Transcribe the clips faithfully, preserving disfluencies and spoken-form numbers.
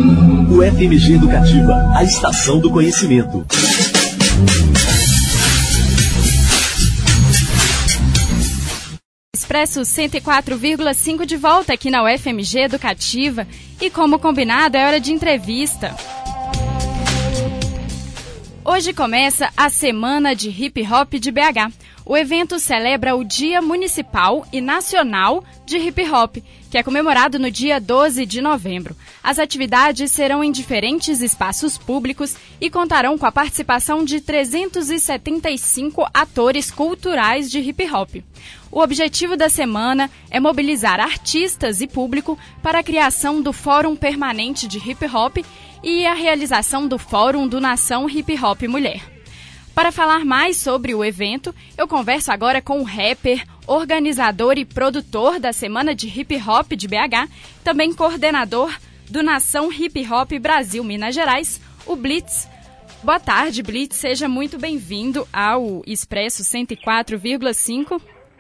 U F M G Educativa, a estação do conhecimento. Expresso cento e quatro vírgula cinco de volta aqui na U F M G Educativa e, como combinado, é hora de entrevista. Hoje começa a Semana de Hip Hop de B H. O evento celebra o Dia Municipal e Nacional de Hip Hop, que é comemorado no dia doze de novembro. As atividades serão em diferentes espaços públicos e contarão com a participação de trezentos e setenta e cinco atores culturais de hip hop. O objetivo da semana é mobilizar artistas e público para a criação do Fórum Permanente de Hip Hop e a realização do Fórum do Nação Hip Hop Mulher. Para falar mais sobre o evento, eu converso agora com o rapper, organizador e produtor da Semana de Hip Hop de B H, também coordenador do Nação Hip Hop Brasil Minas Gerais, o Blitz. Boa tarde, Blitz. Seja muito bem-vindo ao Expresso cento e quatro vírgula cinco.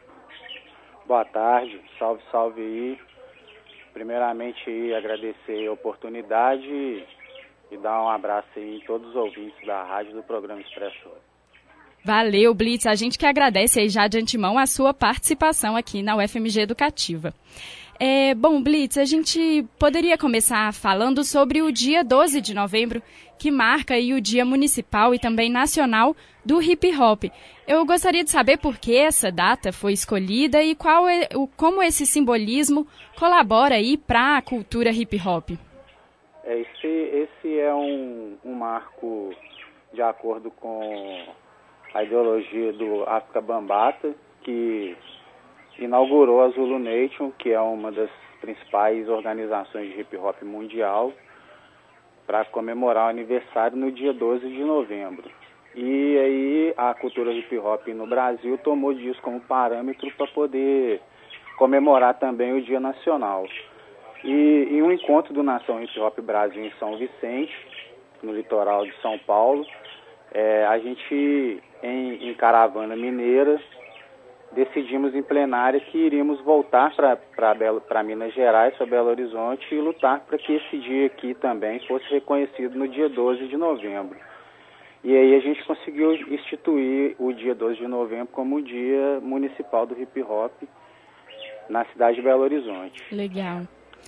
Boa tarde. Salve, salve aí. Primeiramente, agradecer a oportunidade e dar um abraço aí em todos os ouvintes da rádio do programa Expresso. Valeu, Blitz. A gente que agradece aí já de antemão a sua participação aqui na U F M G Educativa. É, bom, Blitz, a gente poderia começar falando sobre o dia doze de novembro, que marca aí o Dia Municipal e também Nacional do Hip Hop. Eu gostaria de saber por que essa data foi escolhida e qual é, o, como esse simbolismo colabora aí para a cultura hip hop. Esse, esse é um, um marco de acordo com a ideologia do Afrika Bambaataa, que inaugurou a Zulu Nation, que é uma das principais organizações de hip hop mundial, para comemorar o aniversário no dia doze de novembro. E aí a cultura hip hop no Brasil tomou disso como parâmetro para poder comemorar também o Dia Nacional. E em um encontro do Nação Hip Hop Brasil em São Vicente, no litoral de São Paulo, é, a gente, em, em caravana mineira, decidimos em plenária que iríamos voltar para Minas Gerais, para Belo Horizonte, e lutar para que esse dia aqui também fosse reconhecido no dia doze de novembro. E aí a gente conseguiu instituir o dia doze de novembro como o Dia Municipal do Hip Hop na cidade de Belo Horizonte. Legal.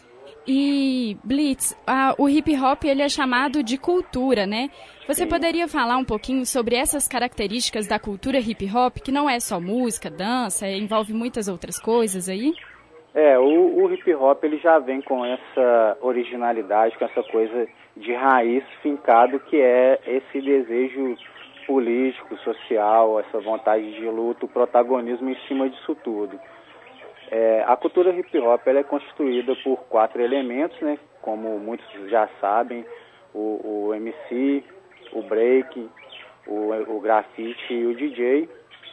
E, Blitz, a, o hip hop ele é chamado de cultura, né? Você Sim. poderia falar um pouquinho sobre essas características da cultura hip hop, que não é só música, dança, envolve muitas outras coisas aí? É, o, o hip hop ele já vem com essa originalidade, com essa coisa de raiz fincado, que é esse desejo político, social, essa vontade de luta, o protagonismo em cima disso tudo. É, a cultura hip hop ela é constituída por quatro elementos, né? Como muitos já sabem, o, o M C, o break, o, o grafite e o D J.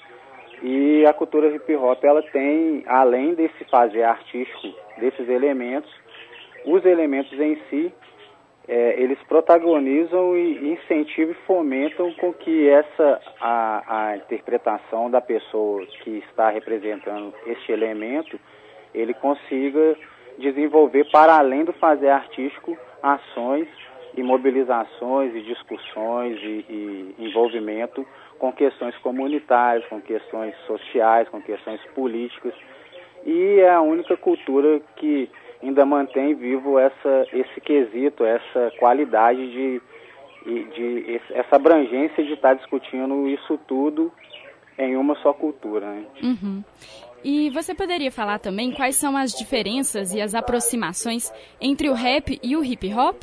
E a cultura hip hop ela tem, além desse fazer artístico desses elementos, os elementos em si, é, eles protagonizam e incentivam e fomentam com que essa, a, a interpretação da pessoa que está representando este elemento, ele consiga desenvolver para além do fazer artístico ações e mobilizações e discussões e, e envolvimento com questões comunitárias, com questões sociais, com questões políticas. E é a única cultura que ainda mantém vivo essa, esse quesito, essa qualidade de, de, de essa abrangência de estar discutindo isso tudo em uma só cultura, né? Uhum. E você poderia falar também quais são as diferenças e as aproximações entre o rap e o hip hop?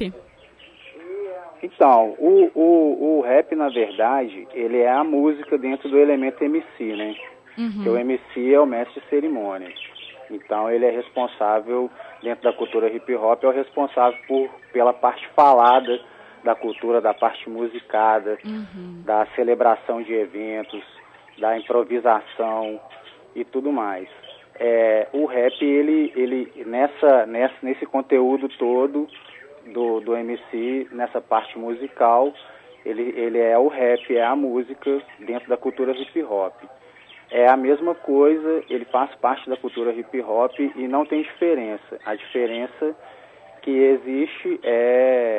Então, o, o, o rap, na verdade, ele é a música dentro do elemento M C, né? Uhum. Que o M C é o mestre de cerimônia. Então, ele é responsável, dentro da cultura hip hop, é o responsável por, pela parte falada da cultura, da parte musicada, uhum. da celebração de eventos, da improvisação e tudo mais. É, o rap, ele, ele nessa, nessa, nesse conteúdo todo do, do M C, nessa parte musical, ele, ele é o rap, é a música dentro da cultura hip hop. É a mesma coisa, ele faz parte da cultura hip hop e não tem diferença. A diferença que existe é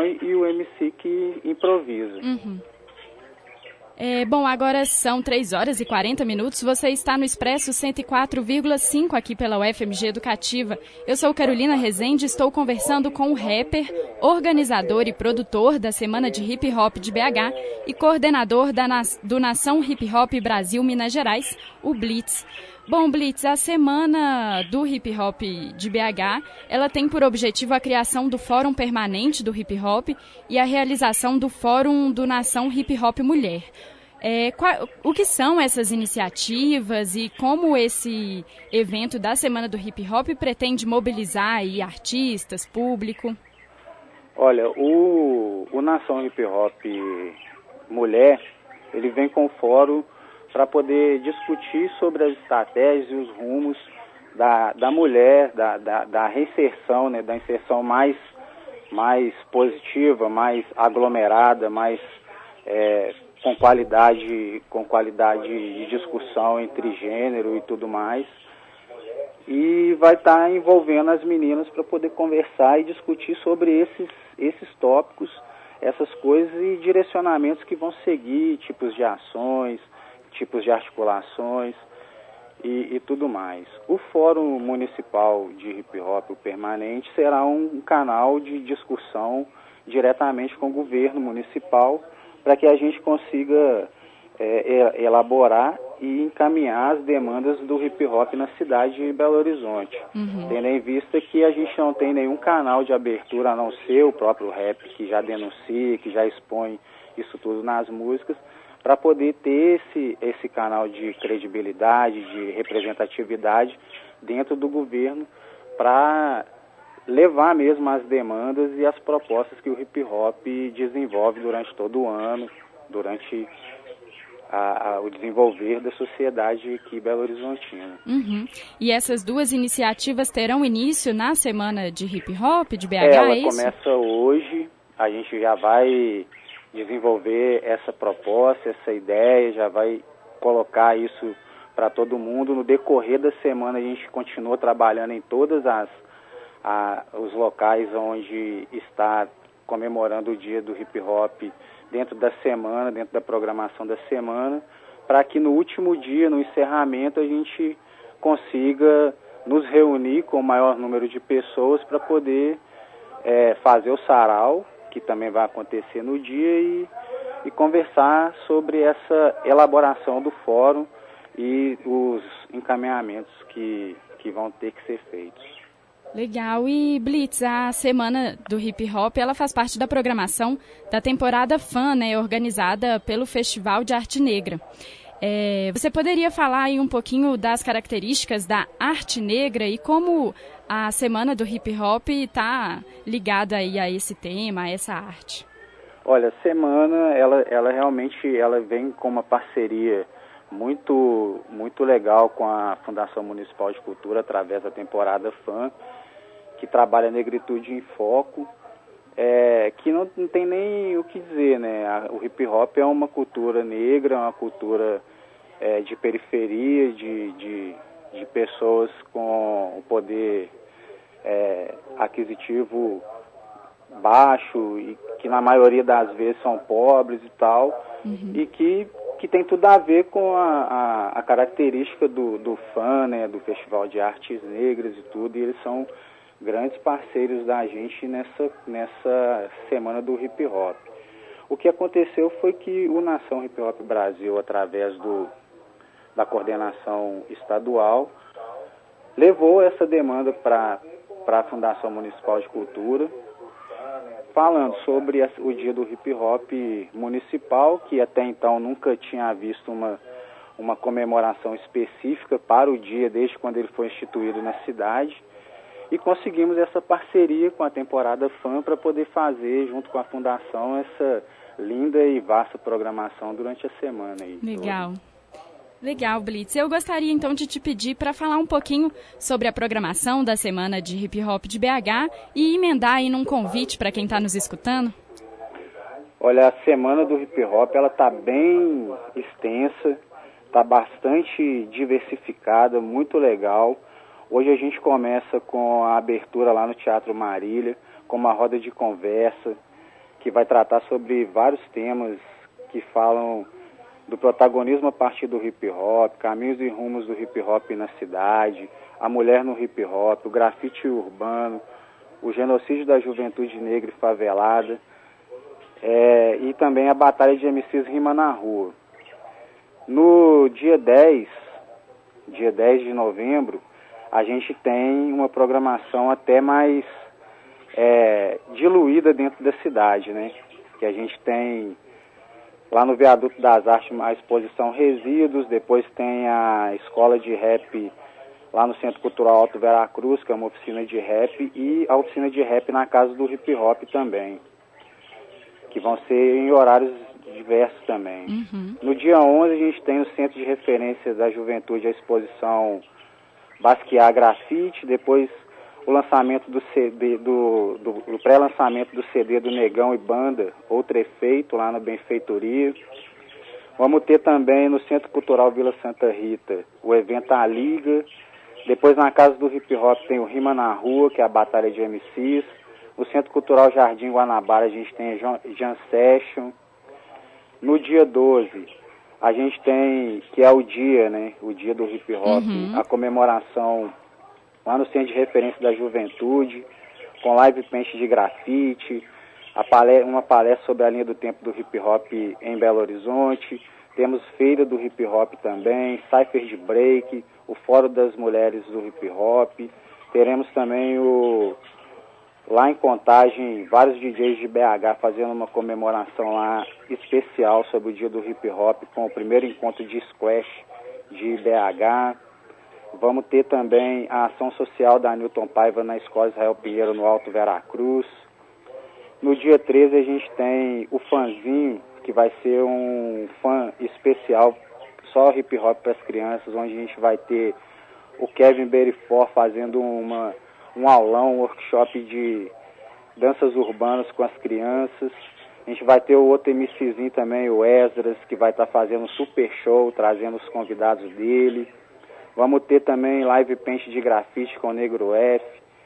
compõe e o M C que improvisa. Uhum. É, bom, agora são três horas e quarenta minutos. Você está no Expresso cento e quatro vírgula cinco aqui pela U F M G Educativa. Eu sou Carolina Rezende e estou conversando com o rapper, organizador e produtor da Semana de Hip Hop de B H e coordenador da, do Nação Hip Hop Brasil Minas Gerais, o Blitz. Bom, Blitz, a Semana do Hip Hop de B H, ela tem por objetivo a criação do Fórum Permanente do Hip Hop e a realização do Fórum do Nação Hip Hop Mulher. É, qual, o que são essas iniciativas e como esse evento da Semana do Hip Hop pretende mobilizar aí artistas, público? Olha, o, o Nação Hip Hop Mulher, ele vem com o fórum para poder discutir sobre as estratégias e os rumos da, da mulher, da, da, da reinserção, né, da inserção mais, mais positiva, mais aglomerada, mais é, com qualidade, com qualidade de discussão entre gênero e tudo mais. E vai estar tá envolvendo as meninas para poder conversar e discutir sobre esses, esses tópicos, essas coisas e direcionamentos que vão seguir, tipos de ações, tipos de articulações e, e tudo mais. O Fórum Municipal de Hip Hop Permanente será um canal de discussão diretamente com o governo municipal para que a gente consiga é, elaborar e encaminhar as demandas do hip hop na cidade de Belo Horizonte. Uhum. Tendo em vista que a gente não tem nenhum canal de abertura a não ser o próprio rap, que já denuncia, que já expõe isso tudo nas músicas, para poder ter esse, esse canal de credibilidade, de representatividade dentro do governo, para levar mesmo as demandas e as propostas que o hip hop desenvolve durante todo o ano, durante a, a, o desenvolver da sociedade aqui belo-horizontina. Uhum. E essas duas iniciativas terão início na Semana de Hip Hop de B H, é, ela é isso? Começa hoje, a gente já vai desenvolver essa proposta, essa ideia, já vai colocar isso para todo mundo. No decorrer da semana a gente continua trabalhando em todas as a, os locais onde está comemorando o dia do hip hop dentro da semana, dentro da programação da semana, para que no último dia, no encerramento, a gente consiga nos reunir com o maior número de pessoas para poder é, fazer o sarau, que também vai acontecer no dia, e, e conversar sobre essa elaboração do fórum e os encaminhamentos que, que vão ter que ser feitos. Legal. E Blitz, a Semana do Hip Hop, ela faz parte da programação da temporada Fun, né, organizada pelo Festival de Arte Negra. É, você poderia falar aí um pouquinho das características da arte negra e como a Semana do Hip Hop está ligada aí a esse tema, a essa arte? Olha, a Semana, ela, ela realmente ela vem com uma parceria muito, muito legal com a Fundação Municipal de Cultura através da temporada Fun, que trabalha a negritude em foco, é, que não, não tem nem o que dizer, né? A, o hip hop é uma cultura negra, uma cultura é, de periferia, de, de, de pessoas com o poder é, aquisitivo baixo e que na maioria das vezes são pobres e tal, uhum. e que, que tem tudo a ver com a, a, a característica do, do Fun, né? Do Festival de Artes Negras e tudo, e eles são grandes parceiros da gente nessa, nessa Semana do Hip Hop. O que aconteceu foi que o Nação Hip Hop Brasil, através do, da coordenação estadual, levou essa demanda para a Fundação Municipal de Cultura, falando sobre o dia do hip hop municipal, que até então nunca tinha visto uma, uma comemoração específica para o dia, desde quando ele foi instituído na cidade. E conseguimos essa parceria com a temporada Fun para poder fazer, junto com a Fundação, essa linda e vasta programação durante a semana. Aí, Legal. Toda. Legal, Blitz. Eu gostaria então de te pedir para falar um pouquinho sobre a programação da Semana de Hip Hop de B H e emendar aí num convite para quem está nos escutando. Olha, a Semana do Hip Hop ela está bem extensa, está bastante diversificada, muito legal. Hoje a gente começa com a abertura lá no Teatro Marília, com uma roda de conversa, que vai tratar sobre vários temas que falam do protagonismo a partir do hip hop, caminhos e rumos do hip hop na cidade, a mulher no hip hop, o grafite urbano, o genocídio da juventude negra e favelada, é, e também a batalha de M Cs Rima na Rua. No dia dez, dia dez de novembro, a gente tem uma programação até mais é, diluída dentro da cidade, né? Que a gente tem lá no Viaduto das Artes a exposição Resíduos, depois tem a escola de rap lá no Centro Cultural Alto Veracruz, que é uma oficina de rap, e a oficina de rap na Casa do Hip Hop também, que vão ser em horários diversos também. Uhum. No dia onze a gente tem no Centro de Referência da Juventude a exposição Basquiat Grafite, depois o lançamento do C D, do, do, do pré-lançamento do C D do Negão e Banda, Outro Efeito, lá na Benfeitoria. Vamos ter também no Centro Cultural Vila Santa Rita o evento A Liga. Depois na Casa do Hip Hop tem o Rima na Rua, que é a batalha de M Cs. No Centro Cultural Jardim Guanabara a gente tem a Jam Session. No dia doze a gente tem, que é o dia, né, o dia do hip hop, uhum. a comemoração lá no Centro de Referência da Juventude, com live paint de grafite, a palestra, uma palestra sobre a linha do tempo do hip hop em Belo Horizonte. Temos feira do hip hop também, cypher de break, o Fórum das Mulheres do Hip Hop. Teremos também o, lá em Contagem, vários D Js de B H fazendo uma comemoração lá especial sobre o dia do hip hop, com o primeiro encontro de squash de B H. Vamos ter também a ação social da Newton Paiva na Escola Israel Pinheiro, no Alto Veracruz. No dia treze a gente tem o Fanzinho, que vai ser um fã especial, só hip hop para as crianças, onde a gente vai ter o Kevin Berifort fazendo uma, um aulão, um workshop de danças urbanas com as crianças. A gente vai ter o outro MCzinho também, o Esdras, que vai estar tá fazendo um super show, trazendo os convidados dele. Vamos ter também live paint de grafite com o Negro F.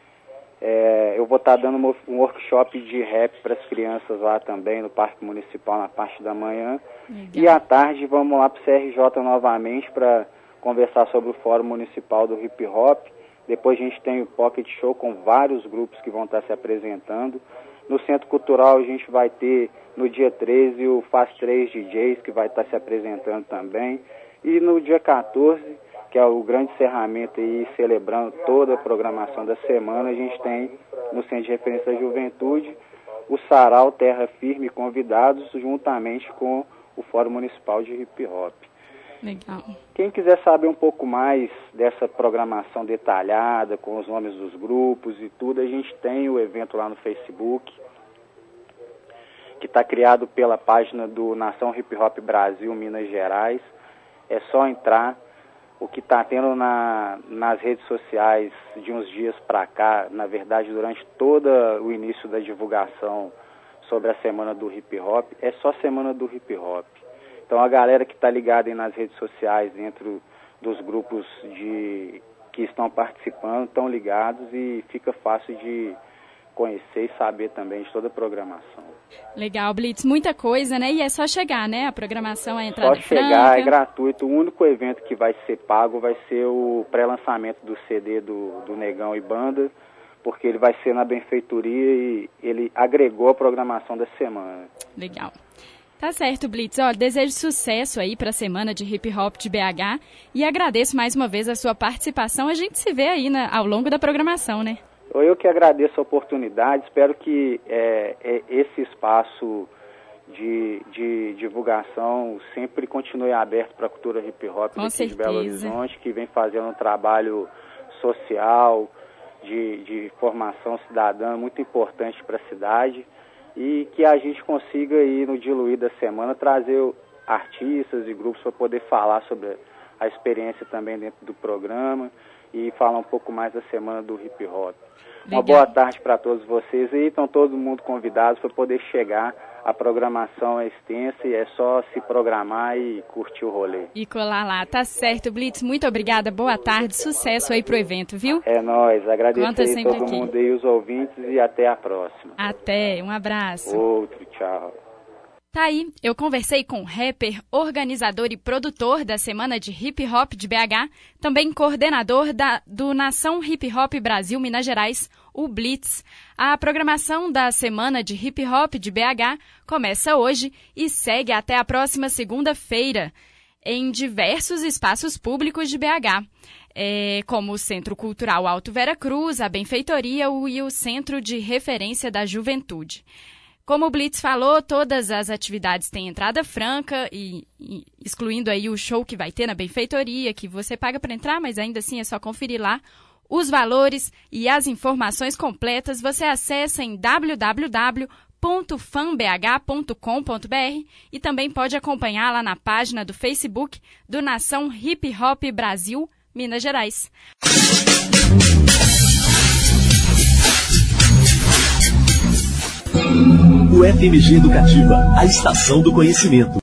É, eu vou estar tá dando um workshop de rap para as crianças lá também, no Parque Municipal, na parte da manhã. Legal. E à tarde vamos lá para o C R J novamente para conversar sobre o Fórum Municipal do Hip Hop. Depois a gente tem o Pocket Show com vários grupos que vão estar tá se apresentando. No Centro Cultural a gente vai ter no dia treze o Faz três D Js, que vai estar tá se apresentando também. E no dia quatorze, que é o grande encerramento aí, celebrando toda a programação da semana, a gente tem no Centro de Referência da Juventude o Sarau Terra Firme, convidados juntamente com o Fórum Municipal de Hip Hop. Legal. Quem quiser saber um pouco mais dessa programação detalhada, com os nomes dos grupos e tudo, a gente tem o evento lá no Facebook, que está criado pela página do Nação Hip Hop Brasil, Minas Gerais. É só entrar. O que está tendo na, nas redes sociais de uns dias para cá, na verdade, durante todo o início da divulgação sobre a Semana do Hip Hop, é só Semana do Hip Hop. Então, a galera que está ligada aí nas redes sociais, dentro dos grupos de, que estão participando, estão ligados e fica fácil de conhecer e saber também de toda a programação. Legal, Blitz, muita coisa, né? E é só chegar, né? A programação, a entrada franca. Só chegar, é gratuito. O único evento que vai ser pago vai ser o pré-lançamento do C D do, do Negão e Banda, porque ele vai ser na benfeitoria e ele agregou a programação da semana. Legal. Tá certo, Blitz. Ó, desejo sucesso aí para a Semana de Hip Hop de B H e agradeço mais uma vez a sua participação. A gente se vê aí na, ao longo da programação, né? Eu que agradeço a oportunidade, espero que é, é, esse espaço de, de divulgação sempre continue aberto para a cultura hip hop daqui de Belo Horizonte, que vem fazendo um trabalho social, de, de formação cidadã muito importante para a cidade, e que a gente consiga aí no diluir da semana trazer artistas e grupos para poder falar sobre a experiência também dentro do programa e falar um pouco mais da Semana do Hip Hop. Legal. Uma boa tarde para todos vocês e estão todo mundo convidados para poder chegar. A programação é extensa e é só se programar e curtir o rolê. E colar lá, tá certo, Blitz. Muito obrigada, boa tarde, sucesso aí pro evento, viu? É nóis, agradeço aí todo aqui. mundo aí, os ouvintes, e até a próxima. Até, um abraço. Outro, tchau. Tá aí, eu conversei com o rapper, organizador e produtor da Semana de Hip Hop de B H, também coordenador da, do Nação Hip Hop Brasil Minas Gerais, o Blitz. A programação da Semana de Hip Hop de B H começa hoje e segue até a próxima segunda-feira, em diversos espaços públicos de B H, é, como o Centro Cultural Alto Vera Cruz, a Benfeitoria e o Centro de Referência da Juventude. Como o Blitz falou, todas as atividades têm entrada franca, e, e excluindo aí o show que vai ter na Benfeitoria, que você paga para entrar, mas ainda assim é só conferir lá. Os valores e as informações completas você acessa em w w w ponto fan b h ponto com ponto b r e também pode acompanhar lá na página do Facebook do Nação Hip Hop Brasil Minas Gerais. O F M G Educativa, a estação do conhecimento.